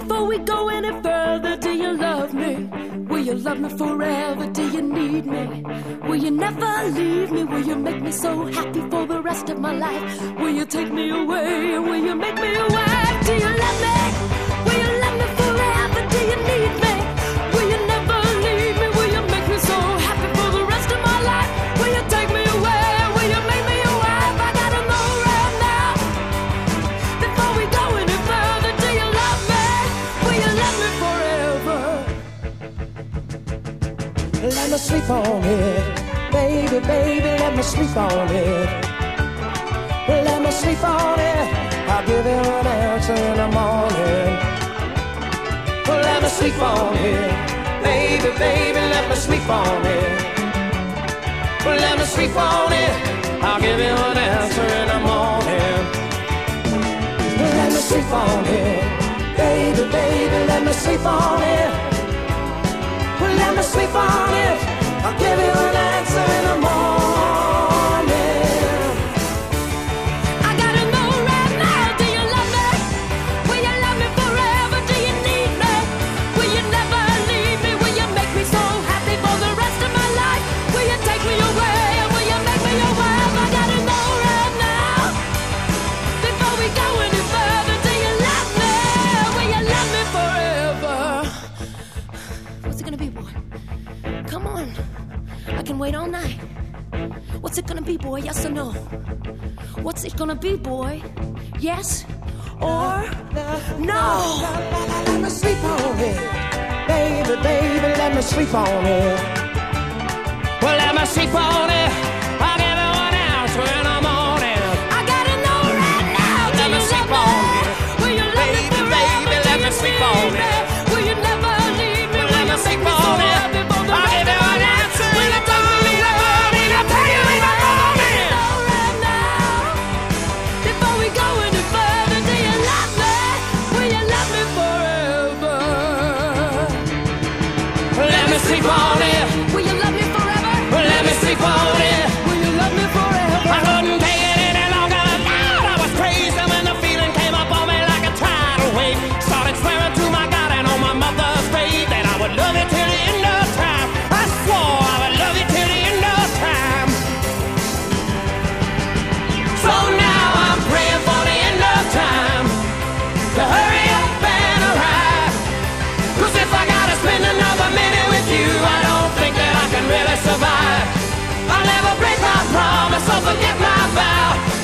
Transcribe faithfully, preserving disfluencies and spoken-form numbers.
Before we go any further, do you love me? Will you love me forever? Do you need me? Will you never leave me? Will you make me so happy for the rest of my life? Will you take me away? Will you make me a wife? Do you love me? Will you love me forever? Do you need me? Will you never leave me? Will you make me so happy for the rest of my life? Will you take me away? Will you make me a wife? I gotta know right now. Before we go any further, do you love me? Will you love me forever? Let me sleep on it, baby, baby, let me sleep on it. Let me sleep on it, I'll give you an answer in the morning. Let me sleep on it, baby, baby, let me sleep on it. Let me sleep on it, I'll give you an answer in the morning. Let me sleep on it, baby, baby, let me sleep on it. Let me sleep on it, I'll give you an answer in the morning. I gotta know right now, do you love me? Will you love me forever? Do you need me? Will you never leave me? Will you make me so happy for the rest of my life? Will you take me away? Will you make me your wife? I gotta know right now. Before we go any further, do you love me? Will you love me forever? What's it gonna be, boy? Come on, I can wait all night. What's it gonna be, boy? Yes or no? What's it gonna be, boy? Yes or no? Let me sleep on it, baby, baby, let me sleep on it. Well, let me sleep on it, I'll give you an answer in the morning. I gotta know right now, do Let me you sleep love on me? it, Will you love me baby, forever? baby, Do let me you sleep need on me? it. Will you never leave me? Well, Will let me you sleep make me so on it, happy for the I'll rest give of you my an life? answer Will in you the take me morning. away? I'll tell you in the morning. Know right now. Before we go any further, do you love me? Will you love me forever? Let me sleep on it, Will you love me forever? let me sleep on it. Will you love me forever? I couldn't take it any longer. Lord, I was crazy when the feeling came up on me like a tidal wave. Started swearing to my God and on my mother's grave that I would love you till the end of time. I swore I would love you till the end of time. So now I'm praying for the end of time to hurry up and arrive. 'Cause if I gotta spend another minute with you, I don't think that I can really survive. I'll never break my promise or forget my vow.